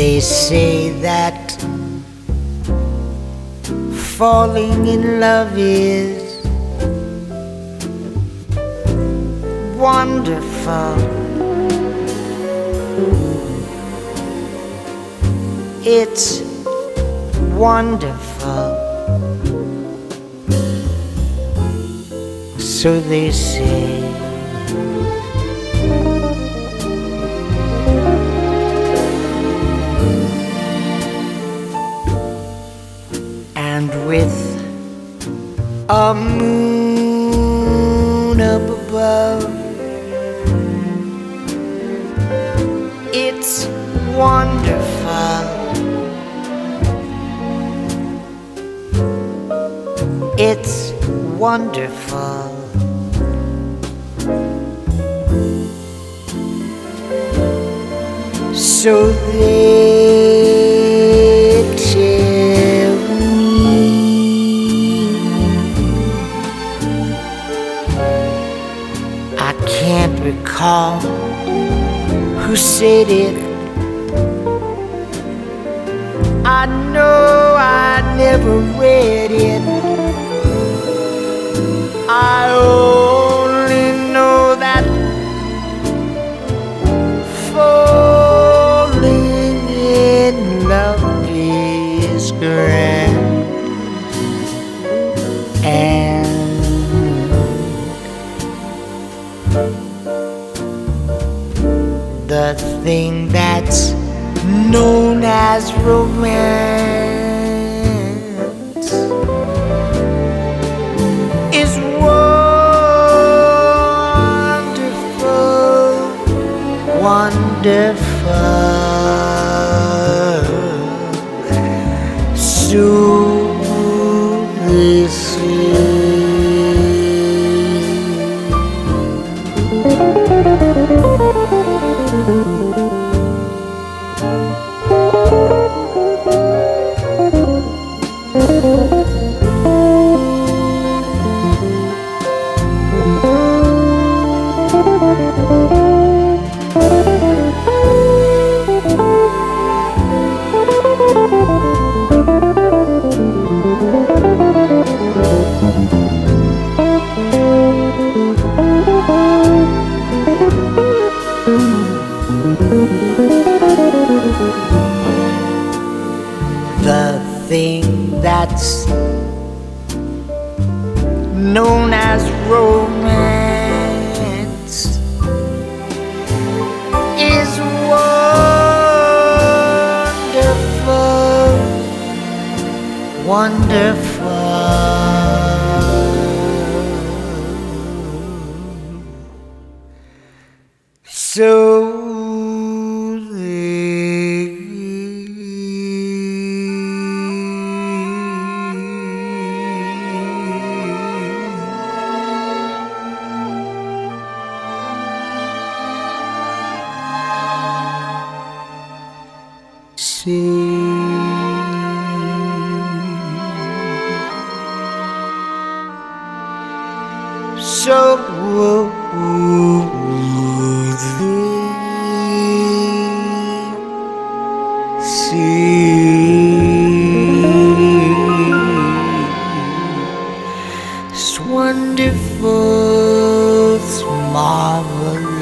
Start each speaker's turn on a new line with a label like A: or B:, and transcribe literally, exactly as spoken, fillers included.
A: They say that falling in love is wonderful. It's wonderful. So they say. And with a moon up above, it's wonderful. It's wonderful. So they tell me I can't recall who said it. I know I never read it. I only know that falling in love is grand, and the thing that's known as romance is wonderful, wonderful. So they say. The thing that's known as romance is wonderful, wonderful. So see. So they see. It's wonderful, it's marvelous.